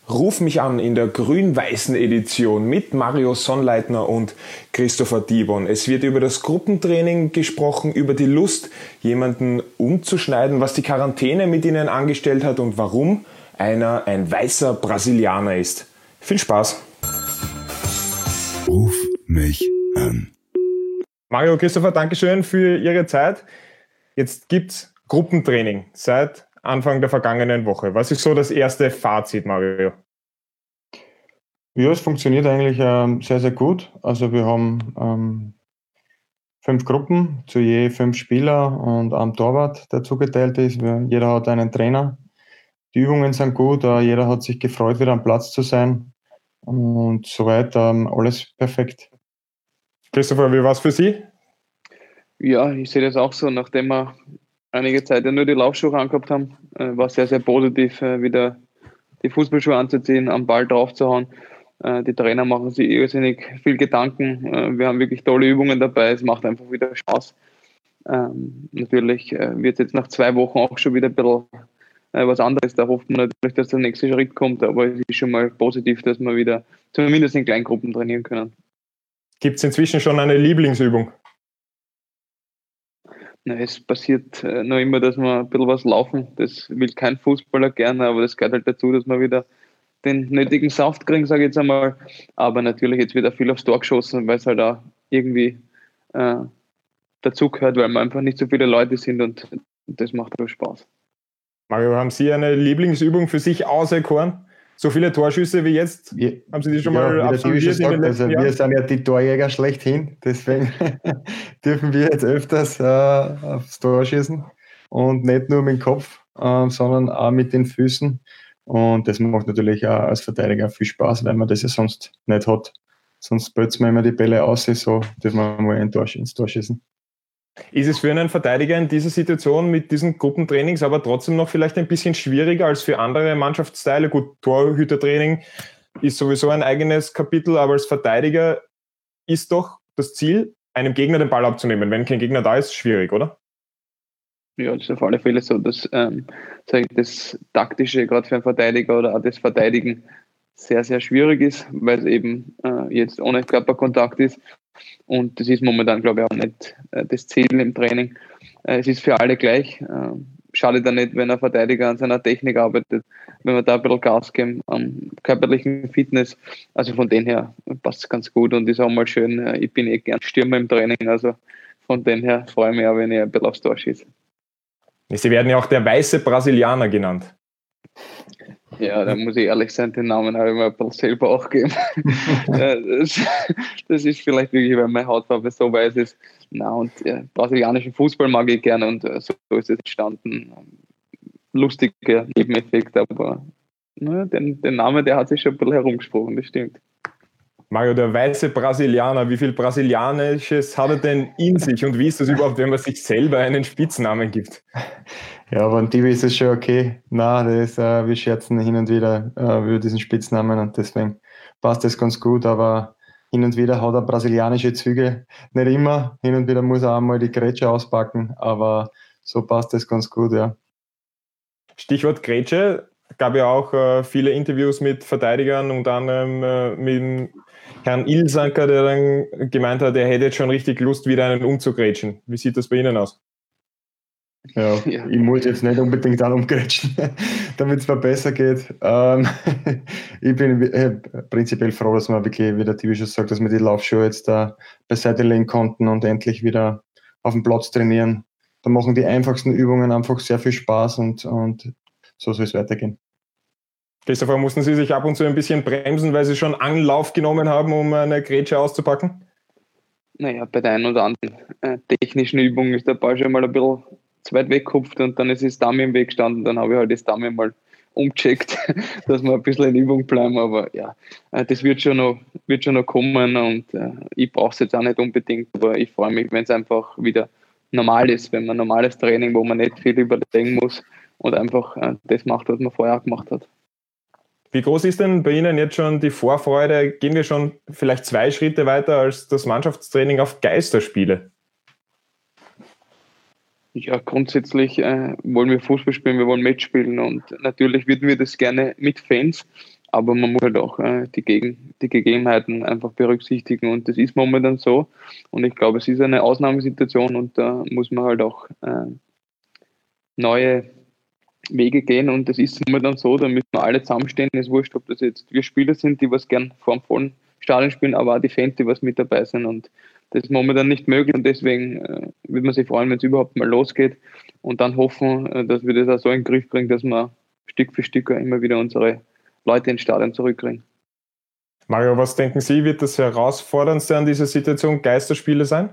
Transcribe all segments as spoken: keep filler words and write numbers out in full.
Ruf mich an in der grün-weißen Edition mit Mario Sonnleitner und Christopher Dibon. Es wird über das Gruppentraining gesprochen, über die Lust, jemanden umzuschneiden, was die Quarantäne mit ihnen angestellt hat und warum einer ein weißer Brasilianer ist. Viel Spaß! Ruf mich an. Mario, Christopher, Dankeschön für Ihre Zeit. Jetzt gibt's Gruppentraining seit Anfang der vergangenen Woche. Was ist so das erste Fazit, Mario? Ja, es funktioniert eigentlich ähm, sehr, sehr gut. Also wir haben ähm, fünf Gruppen, zu je fünf Spieler und einem Torwart, der zugeteilt ist. Wir, jeder hat einen Trainer. Die Übungen sind gut, äh, jeder hat sich gefreut, wieder am Platz zu sein. Und soweit ähm, alles perfekt. Christopher, wie war es für Sie? Ja, ich sehe das auch so, nachdem wir einige Zeit ja nur die Laufschuhe angehabt haben, äh, war sehr, sehr positiv, äh, wieder die Fußballschuhe anzuziehen, am Ball drauf zu hauen. Äh, die Trainer machen sich irrsinnig viel Gedanken. Äh, wir haben wirklich tolle Übungen dabei. Es macht einfach wieder Spaß. Ähm, natürlich äh, wird es jetzt nach zwei Wochen auch schon wieder ein bisschen äh, was anderes. Da hofft man natürlich, dass der nächste Schritt kommt, aber es ist schon mal positiv, dass wir wieder zumindest in Kleingruppen trainieren können. Gibt es inzwischen schon eine Lieblingsübung? Na, es passiert äh, noch immer, dass wir ein bisschen was laufen. Das will kein Fußballer gerne, aber das gehört halt dazu, dass wir wieder den nötigen Saft kriegen, sage ich jetzt einmal. Aber natürlich jetzt wieder viel aufs Tor geschossen, weil es halt auch irgendwie äh, dazu gehört, weil wir einfach nicht so viele Leute sind und das macht auch Spaß. Mario, haben Sie eine Lieblingsübung für sich auserkoren? So viele Torschüsse wie jetzt, Ja, haben Sie die schon ja, mal absolviert in den letzten also Jahren? wir sind ja die Torjäger schlechthin, deswegen dürfen wir jetzt öfters äh, aufs Tor schießen und nicht nur mit dem Kopf, äh, sondern auch mit den Füßen. Und das macht natürlich auch als Verteidiger viel Spaß, weil man das ja sonst nicht hat. Sonst bötzen wir immer die Bälle aus, so dürfen wir mal ein Tor, ins Tor schießen. Ist es für einen Verteidiger in dieser Situation mit diesen Gruppentrainings aber trotzdem noch vielleicht ein bisschen schwieriger als für andere Mannschaftsteile? Gut, Torhütertraining ist sowieso ein eigenes Kapitel, aber als Verteidiger ist doch das Ziel, einem Gegner den Ball abzunehmen. Wenn kein Gegner da ist, schwierig, oder? Ja, das ist auf alle Fälle so, dass ähm, sag ich, das Taktische gerade für einen Verteidiger oder auch das Verteidigen sehr, sehr schwierig ist, weil es eben äh, jetzt ohne Körperkontakt ist. Und das ist momentan, glaube ich, auch nicht äh, das Ziel im Training. Äh, es ist für alle gleich. Äh, schade dann nicht, wenn ein Verteidiger an seiner Technik arbeitet, wenn wir da ein bisschen Gas geben, am körperlichen Fitness. Also von dem her passt es ganz gut und ist auch mal schön. Äh, ich bin eh gern Stürmer im Training, also von dem her freue ich mich auch, wenn ich ein bisschen aufs Tor schieße. Sie werden ja auch der weiße Brasilianer genannt. Ja, da muss ich ehrlich sein, den Namen habe ich mir ein bisschen selber auch gegeben. das, das ist vielleicht wirklich, weil meine Hautfarbe so weiß ist. Na, und ja, brasilianischen Fußball mag ich gerne und äh, so ist es entstanden. Lustiger Nebeneffekt, aber na, den, den Namen, der hat sich schon ein bisschen herumgesprochen, das stimmt. Mario, der weiße Brasilianer, wie viel Brasilianisches hat er denn in sich und wie ist das überhaupt, wenn man sich selber einen Spitznamen gibt? Ja, aber ein Tibi ist es schon okay. Nein, das, äh, wir scherzen hin und wieder äh, über diesen Spitznamen und deswegen passt das ganz gut, aber hin und wieder hat er brasilianische Züge. Nicht immer, hin und wieder muss er auch mal die Grätsche auspacken, aber so passt das ganz gut, ja. Stichwort Grätsche, gab ja auch äh, viele Interviews mit Verteidigern, unter anderem äh, mit Herrn Ilsanker, der dann gemeint hat, er hätte jetzt schon richtig Lust, wieder einen umzugrätschen. Wie sieht das bei Ihnen aus? Ja, ja, ich muss jetzt nicht unbedingt auch umgrätschen, damit es mir besser geht. Ähm, ich bin äh, prinzipiell froh, dass wir wirklich, wie der Tibi schon sagt, dass wir die Laufschuhe jetzt da beiseite legen konnten und endlich wieder auf dem Platz trainieren. Da machen die einfachsten Übungen einfach sehr viel Spaß und, und so soll es weitergehen. Christopher, mussten Sie sich ab und zu ein bisschen bremsen, weil Sie schon Anlauf genommen haben, um eine Grätsche auszupacken? Naja, bei der einen oder anderen äh, technischen Übung ist der Ball schon mal ein bisschen zu weit weggekupft und dann ist das Dummy im Weg gestanden. Dann habe ich halt das Dummy mal umgecheckt, dass wir ein bisschen in Übung bleiben. Aber ja, äh, das wird schon noch, wird schon noch kommen und äh, ich brauche es jetzt auch nicht unbedingt. Aber ich freue mich, wenn es einfach wieder normal ist, wenn man normales Training, wo man nicht viel überlegen muss und einfach äh, das macht, was man vorher auch gemacht hat. Wie groß ist denn bei Ihnen jetzt schon die Vorfreude? Gehen wir schon vielleicht zwei Schritte weiter als das Mannschaftstraining auf Geisterspiele? Ja, grundsätzlich äh, wollen wir Fußball spielen, wir wollen Match spielen und natürlich würden wir das gerne mit Fans, aber man muss halt auch äh, die, Gegen die Gegebenheiten einfach berücksichtigen und das ist momentan so und ich glaube, es ist eine Ausnahmesituation und da muss man halt auch äh, neue Wege gehen und das ist momentan so, da müssen wir alle zusammenstehen, es ist wurscht, ob das jetzt wir Spieler sind, die was gern vor dem vollen Stadion spielen, aber auch die Fans, die was mit dabei sind und das ist momentan nicht möglich und deswegen äh, würde man sich freuen, wenn es überhaupt mal losgeht und dann hoffen, äh, dass wir das auch so in den Griff bringen, dass wir Stück für Stück immer wieder unsere Leute ins Stadion zurückkriegen. Mario, was denken Sie, wird das Herausforderndste an dieser Situation Geisterspiele sein?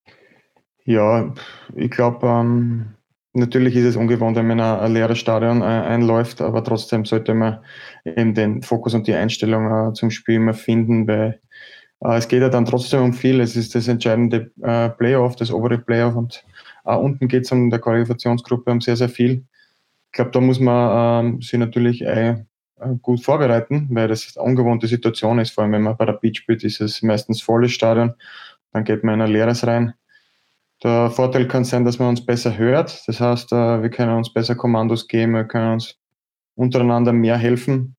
Ja, ich glaube, ähm, natürlich ist es ungewohnt, wenn man ein, ein leeres Stadion äh, einläuft, aber trotzdem sollte man eben den Fokus und die Einstellung äh, zum Spiel immer finden, weil äh, es geht ja dann trotzdem um viel. Es ist das entscheidende äh, Playoff, das obere Playoff und äh, unten geht es um der Qualifikationsgruppe um sehr, sehr viel. Ich glaube, da muss man ähm, sich natürlich äh, gut vorbereiten, weil das eine ungewohnte Situation ist. Vor allem, wenn man bei der Beach spielt, ist es meistens volles Stadion, dann geht man in ein leeres rein. Der Vorteil kann sein, dass man uns besser hört. Das heißt, wir können uns besser Kommandos geben, wir können uns untereinander mehr helfen.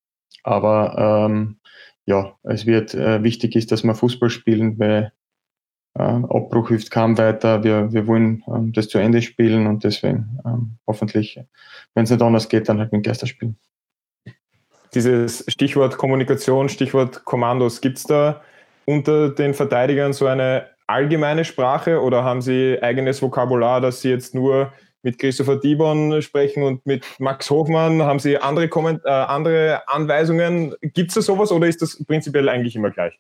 Aber ähm, ja, es wird äh, wichtig ist, dass wir Fußball spielen, weil äh, Abbruch hilft kaum weiter. Wir, wir wollen ähm, das zu Ende spielen und deswegen ähm, hoffentlich, wenn es nicht anders geht, dann halt mit Geisterspielen. Dieses Stichwort Kommunikation, Stichwort Kommandos, gibt es da unter den Verteidigern so eine allgemeine Sprache oder haben Sie eigenes Vokabular, dass Sie jetzt nur mit Christopher Dibon sprechen und mit Max Hofmann? Haben Sie andere, Komment- äh, andere Anweisungen? Gibt es da sowas oder ist das prinzipiell eigentlich immer gleich?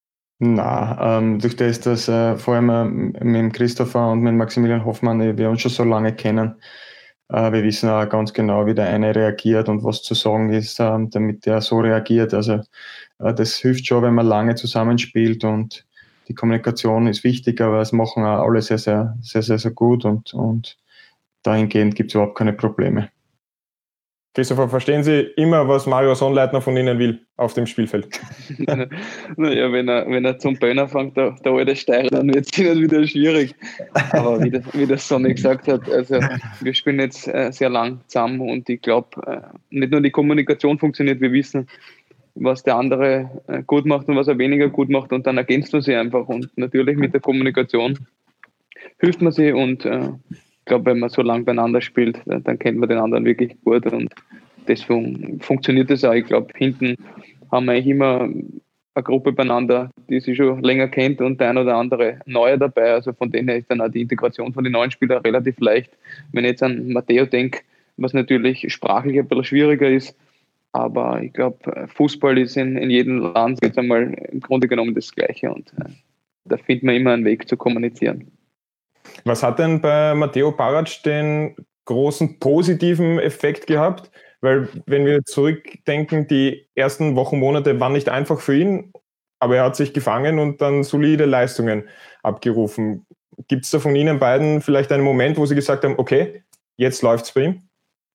Na, ähm, durch das, dass äh, vor allem äh, mit dem Christopher und mit Maximilian Hoffmann, äh, wir uns schon so lange kennen, äh, wir wissen auch ganz genau, wie der eine reagiert und was zu sagen ist, äh, damit der so reagiert. Also äh, das hilft schon, wenn man lange zusammenspielt und die Kommunikation ist wichtig, aber es machen auch alle sehr, sehr, sehr, sehr, sehr gut und, und dahingehend gibt es überhaupt keine Probleme. Christopher, verstehen Sie immer, was Mario Sonnleitner von Ihnen will auf dem Spielfeld? Naja, wenn er, wenn er zum Böner fängt, der, der alte Steirer, dann wird es nicht wieder schwierig. Aber wie das, wie das Sonny gesagt hat, also wir spielen jetzt äh, sehr lang zusammen und ich glaube, äh, nicht nur die Kommunikation funktioniert, wir wissen, was der andere äh, gut macht und was er weniger gut macht und dann ergänzt man sie einfach und natürlich mit der Kommunikation hilft man sie und äh, ich glaube, wenn man so lange beieinander spielt, dann, dann kennt man den anderen wirklich gut und deswegen funktioniert das auch. Ich glaube, hinten haben wir eigentlich immer eine Gruppe beieinander, die sich schon länger kennt und der ein oder andere Neue dabei. Also von denen her ist dann auch die Integration von den neuen Spielern relativ leicht. Wenn ich jetzt an Matteo denke, was natürlich sprachlich ein bisschen schwieriger ist, aber ich glaube, Fußball ist in, in jedem Land jetzt einmal im Grunde genommen das Gleiche und äh, da findet man immer einen Weg zu kommunizieren. Was hat denn bei Matteo Parac den großen positiven Effekt gehabt? Weil wenn wir zurückdenken, die ersten Wochen, Monate waren nicht einfach für ihn, aber er hat sich gefangen und dann solide Leistungen abgerufen. Gibt es da von Ihnen beiden vielleicht einen Moment, wo Sie gesagt haben, okay, jetzt läuft es bei ihm?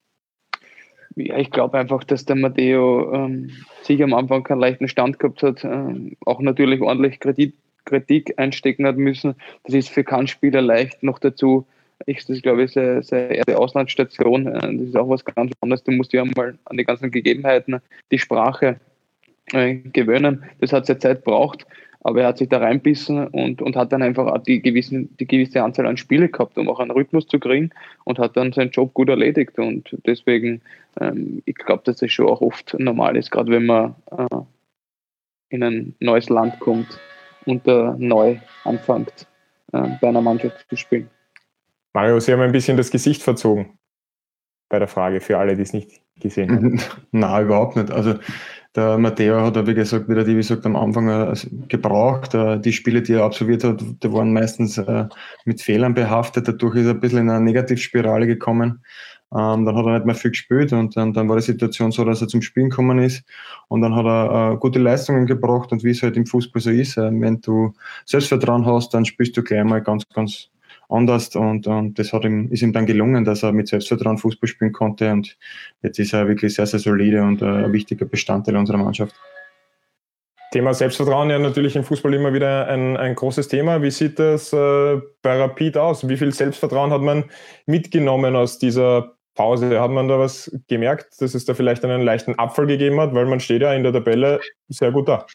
Ja, ich glaube einfach, dass der Matteo ähm, sich am Anfang keinen leichten Stand gehabt hat, ähm, auch natürlich ordentlich Kredit, Kritik einstecken hat müssen. Das ist für keinen Spieler leicht. Noch dazu ist das, glaube ich, seine, seine erste Auslandsstation. Das ist auch was ganz anderes. Du musst ja mal an die ganzen Gegebenheiten, die Sprache äh, gewöhnen. Das hat seine Zeit gebraucht, aber er hat sich da reinbissen und, und hat dann einfach auch die, gewissen, die gewisse Anzahl an Spiele gehabt, um auch einen Rhythmus zu kriegen und hat dann seinen Job gut erledigt. Und deswegen, ähm, ich glaube, dass das schon auch oft normal ist, gerade wenn man äh, in ein neues Land kommt und uh, neu anfängt, uh, bei einer Mannschaft zu spielen. Mario, Sie haben ein bisschen das Gesicht verzogen bei der Frage, für alle, die es nicht gesehen haben. Nein, überhaupt nicht. Also der Matteo hat, wie gesagt, wie der Divi sagt, am Anfang uh, gebraucht. Uh, die Spiele, die er absolviert hat, die waren meistens uh, mit Fehlern behaftet. Dadurch ist er ein bisschen in eine Negativspirale gekommen. Um, dann hat er nicht mehr viel gespielt und dann, dann war die Situation so, dass er zum Spielen gekommen ist und dann hat er uh, gute Leistungen gebracht und wie es halt im Fußball so ist, uh, wenn du Selbstvertrauen hast, dann spielst du gleich mal ganz, ganz anders und, und das hat ihm, ist ihm dann gelungen, dass er mit Selbstvertrauen Fußball spielen konnte und jetzt ist er wirklich sehr, sehr solide und uh, ein wichtiger Bestandteil unserer Mannschaft. Thema Selbstvertrauen ja natürlich im Fußball immer wieder ein, ein großes Thema. Wie sieht das äh, bei Rapid aus? Wie viel Selbstvertrauen hat man mitgenommen aus dieser Pause. Hat man da was gemerkt, dass es da vielleicht einen leichten Abfall gegeben hat, weil man steht ja in der Tabelle sehr gut da.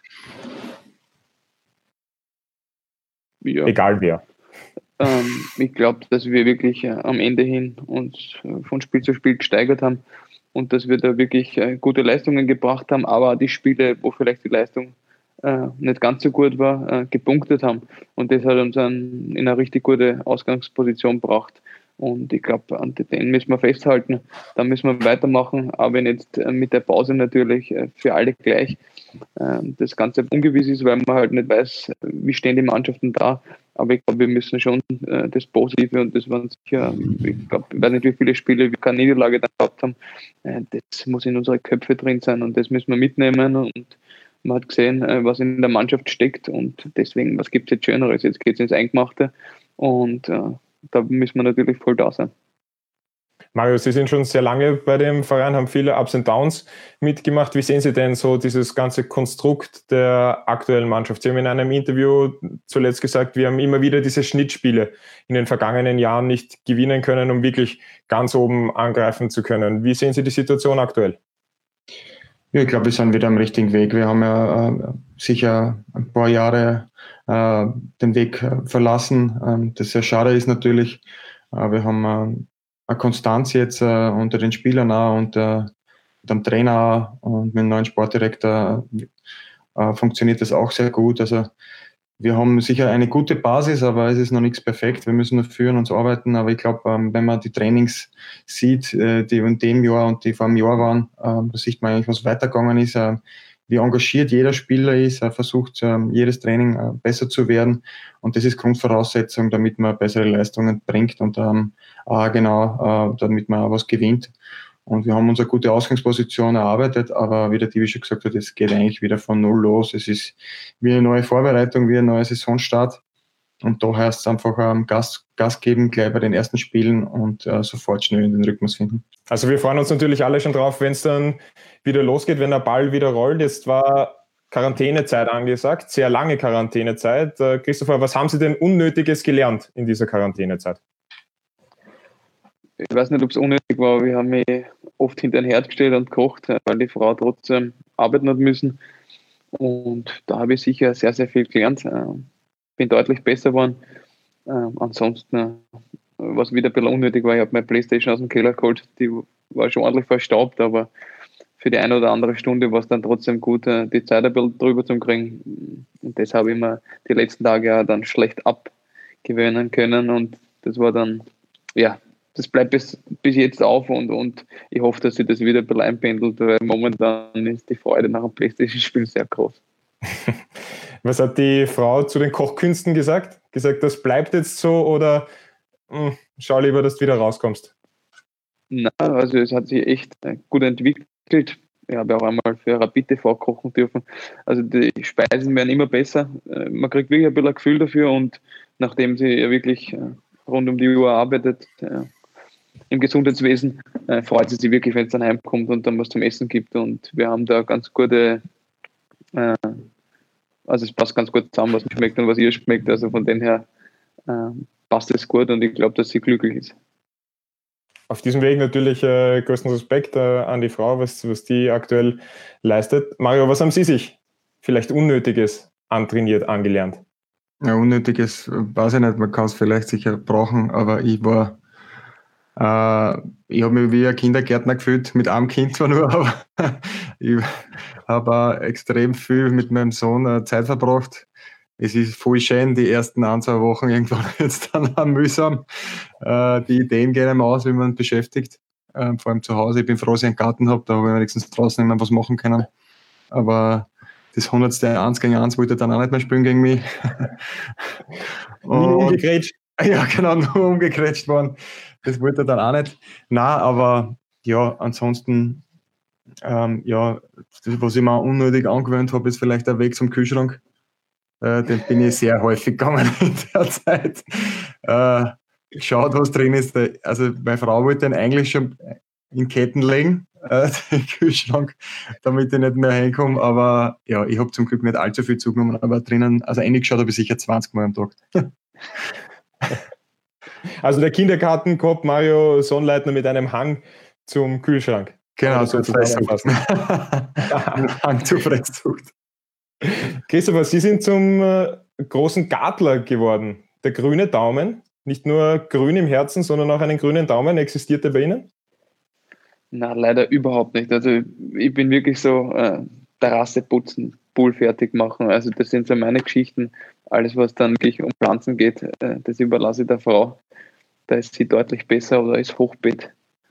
Ja. Egal wer. Ähm, ich glaube, dass wir wirklich äh, am Ende hin uns äh, von Spiel zu Spiel gesteigert haben und dass wir da wirklich äh, gute Leistungen gebracht haben, aber die Spiele, wo vielleicht die Leistung äh, nicht ganz so gut war, äh, gepunktet haben. Und das hat uns an, in eine richtig gute Ausgangsposition gebracht. Und ich glaube, an den müssen wir festhalten. Da müssen wir weitermachen, aber jetzt äh, mit der Pause natürlich äh, für alle gleich. Äh, das Ganze ungewiss ist, weil man halt nicht weiß, wie stehen die Mannschaften da. Aber ich glaube, wir müssen schon äh, das Positive, und das waren sicher, ich glaube, ich weiß nicht, wie viele Spiele wir keine Niederlage da gehabt haben. Äh, das muss in unsere Köpfe drin sein und das müssen wir mitnehmen. Und man hat gesehen, äh, was in der Mannschaft steckt, und deswegen, was gibt es jetzt Schöneres? Jetzt geht es ins Eingemachte, und äh, da müssen wir natürlich voll da sein. Mario, Sie sind schon sehr lange bei dem Verein, haben viele Ups und Downs mitgemacht. Wie sehen Sie denn so dieses ganze Konstrukt der aktuellen Mannschaft? Sie haben in einem Interview zuletzt gesagt, wir haben immer wieder diese Schnittspiele in den vergangenen Jahren nicht gewinnen können, um wirklich ganz oben angreifen zu können. Wie sehen Sie die Situation aktuell? Ja, ich glaube, wir sind wieder am richtigen Weg. Wir haben ja äh, sicher ein paar Jahre äh, den Weg äh, verlassen, ähm, das sehr schade ist natürlich. Äh, wir haben äh, eine Konstanz jetzt äh, unter den Spielern auch und äh, dem Trainer auch, und mit dem neuen Sportdirektor äh, funktioniert das auch sehr gut. Also wir haben sicher eine gute Basis, aber es ist noch nichts perfekt. Wir müssen noch führen und arbeiten. Aber ich glaube, ähm, wenn man die Trainings sieht, äh, die in dem Jahr und die vor einem Jahr waren, äh, da sieht man eigentlich, was weitergegangen ist. Äh, wie engagiert jeder Spieler ist, er versucht, äh, jedes Training äh, besser zu werden. Und das ist Grundvoraussetzung, damit man bessere Leistungen bringt und ähm, auch genau, äh, damit man auch was gewinnt. Und wir haben unsere gute Ausgangsposition erarbeitet, aber wie der Tibi schon gesagt hat, es geht eigentlich wieder von Null los. Es ist wie eine neue Vorbereitung, wie ein neuer Saisonstart. Und da heißt es einfach ähm, Gas, Gas geben, gleich bei den ersten Spielen und äh, sofort schnell in den Rhythmus finden. Also wir freuen uns natürlich alle schon drauf, wenn es dann wieder losgeht, wenn der Ball wieder rollt. Jetzt war Quarantänezeit angesagt, sehr lange Quarantänezeit. Äh, Christopher, was haben Sie denn Unnötiges gelernt in dieser Quarantänezeit? Ich weiß nicht, ob es unnötig war, aber wir haben mich oft hinter den Herd gestellt und gekocht, weil die Frau trotzdem arbeiten hat müssen. Und da habe ich sicher sehr, sehr viel gelernt. Bin deutlich besser geworden. Ansonsten, was wieder ein bisschen unnötig war, ich habe meine Playstation aus dem Keller geholt. Die war schon ordentlich verstaubt, aber für die eine oder andere Stunde war es dann trotzdem gut, die Zeit ein bisschen drüber zu kriegen. Und das habe ich mir die letzten Tage auch dann schlecht abgewöhnen können. Und das war dann, ja, das bleibt bis, bis jetzt auf, und, und ich hoffe, dass sich das wieder ein bisschen einpendelt, weil momentan ist die Freude nach dem PlayStation-Spiel sehr groß. Was hat die Frau zu den Kochkünsten gesagt? Gesagt, das bleibt jetzt so, oder mh, schau lieber, dass du wieder rauskommst? Nein, also es hat sich echt gut entwickelt. Ich habe auch einmal für Rapid T V kochen dürfen. Also die Speisen werden immer besser. Man kriegt wirklich ein bisschen ein Gefühl dafür, und nachdem sie ja wirklich rund um die Uhr arbeitet, im Gesundheitswesen, äh, freut sie sich wirklich, wenn es dann heimkommt und dann was zum Essen gibt. Und wir haben da ganz gute, äh, also es passt ganz gut zusammen, was mir schmeckt und was ihr schmeckt. Also von dem her äh, passt es gut, und ich glaube, dass sie glücklich ist. Auf diesem Weg natürlich äh, größten Respekt äh, an die Frau, was, was die aktuell leistet. Mario, was haben Sie sich vielleicht Unnötiges antrainiert, angelernt? Ja, Unnötiges weiß ich nicht, man kann es vielleicht sicher brauchen, aber ich war Äh, ich habe mich wie ein Kindergärtner gefühlt, mit einem Kind zwar nur, aber ich habe extrem viel mit meinem Sohn äh, Zeit verbracht. Es ist voll schön, die ersten ein, zwei Wochen irgendwann jetzt dann auch mühsam. Äh, die Ideen gehen einem aus, wie man beschäftigt, äh, vor allem zu Hause. Ich bin froh, dass ich einen Garten habe, da habe ich wenigstens draußen immer was machen können. Aber das hundertste eins gegen eins wollte er dann auch nicht mehr spielen gegen mich. Und, umgegrätscht. Ja, genau, nur umgegrätscht worden. Das wollte er dann auch nicht. Nein, aber ja, ansonsten, ähm, ja, das, was ich mir unnötig angewöhnt habe, ist vielleicht der Weg zum Kühlschrank. Äh, den bin ich sehr häufig gegangen in der Zeit. Äh, geschaut, was drin ist. Also meine Frau wollte den eigentlich schon in Ketten legen, äh, den Kühlschrank, damit ich nicht mehr hinkomme. Aber ja, ich habe zum Glück nicht allzu viel zugenommen, aber drinnen, also eingeschaut habe ich sicher zwanzig Mal am Tag. Also der Kindergartenkopf Mario Sonnleitner mit einem Hang zum Kühlschrank. Genau, so zusammenfassen. Hang zur Fresszucht. Christopher, Sie sind zum äh, großen Gartler geworden. Der grüne Daumen, nicht nur grün im Herzen, sondern auch einen grünen Daumen. Existiert der bei Ihnen? Na, leider überhaupt nicht. Also ich bin wirklich so äh, Terrasse putzen, Pool fertig machen. Also das sind so meine Geschichten. Alles, was dann wirklich um Pflanzen geht, äh, das überlasse ich der Frau. Da ist sie deutlich besser oder ist Hochbeet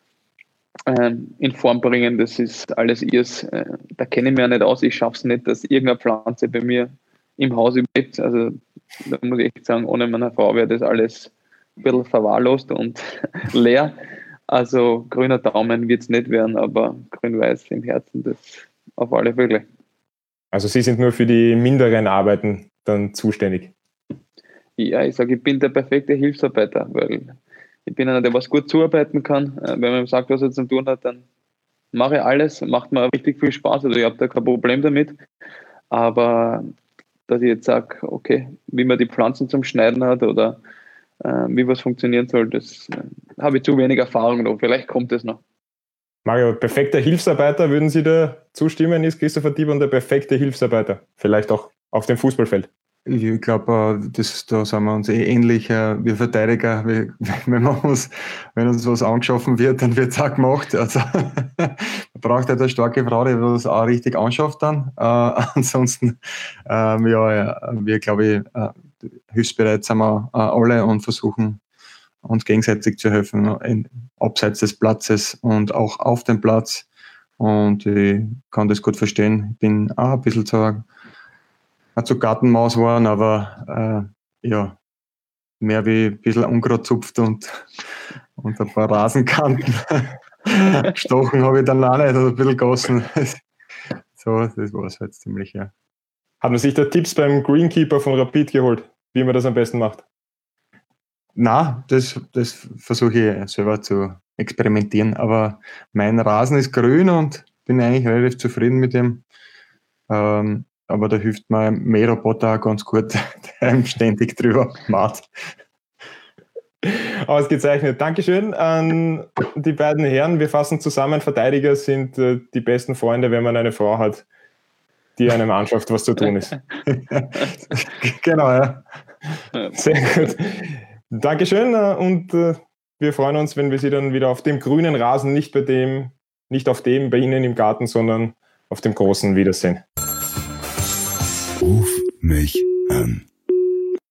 ähm, in Form bringen. Das ist alles ihrs. Äh, da kenne ich mich ja nicht aus. Ich schaffe es nicht, dass irgendeine Pflanze bei mir im Haus überlebt. Also da muss ich echt sagen, ohne meine Frau wäre das alles ein bisschen verwahrlost und leer. Also grüner Daumen wird es nicht werden, aber grün-weiß im Herzen, das auf alle Fälle. Also Sie sind nur für die minderen Arbeiten dann zuständig? Ja, ich sage, ich bin der perfekte Hilfsarbeiter, weil ich bin einer, der was gut zuarbeiten kann. Wenn man ihm sagt, was er zu tun hat, dann mache ich alles, macht mir richtig viel Spaß, also ich habe da kein Problem damit. Aber dass ich jetzt sage, okay, wie man die Pflanzen zum Schneiden hat oder äh, wie was funktionieren soll, das äh, habe ich zu wenig Erfahrung noch. Vielleicht kommt es noch. Mario, perfekter Hilfsarbeiter, würden Sie da zustimmen? Ist Christopher Tiebon der perfekte Hilfsarbeiter? Vielleicht auch auf dem Fußballfeld? Ich glaube, das, da sind wir uns eh ähnlich. Wir Verteidiger, wir, wenn, man uns, wenn uns was angeschaffen wird, dann wird es auch gemacht. Also man braucht halt eine starke Frau, die das auch richtig anschafft dann. Äh, ansonsten, ähm, ja, ja, wir glaube ich, äh, hilfsbereit sind wir äh, alle und versuchen uns gegenseitig zu helfen, in, abseits des Platzes und auch auf dem Platz. Und ich kann das gut verstehen. Ich bin auch ein bisschen zu zu Gartenmaus waren, aber äh, ja, mehr wie ein bisschen Unkraut zupft und, und ein paar Rasenkanten gestochen habe ich dann auch nicht, oder ein bisschen gossen. So, das war es halt ziemlich, ja. Hat man sich da Tipps beim Greenkeeper von Rapid geholt, wie man das am besten macht? Nein, das, das versuche ich selber zu experimentieren, aber mein Rasen ist grün und bin eigentlich relativ zufrieden mit dem. Ähm, Aber da hilft mir ein Mähroboter auch ganz gut, der einem ständig drüber macht. Ausgezeichnet. Dankeschön an die beiden Herren. Wir fassen zusammen, Verteidiger sind äh, die besten Freunde, wenn man eine Frau hat, die einem anschafft, was zu tun ist. Genau, ja. Sehr gut. Dankeschön äh, und äh, wir freuen uns, wenn wir Sie dann wieder auf dem grünen Rasen, nicht bei dem, nicht auf dem bei Ihnen im Garten, sondern auf dem großen wiedersehen. Ruf mich an.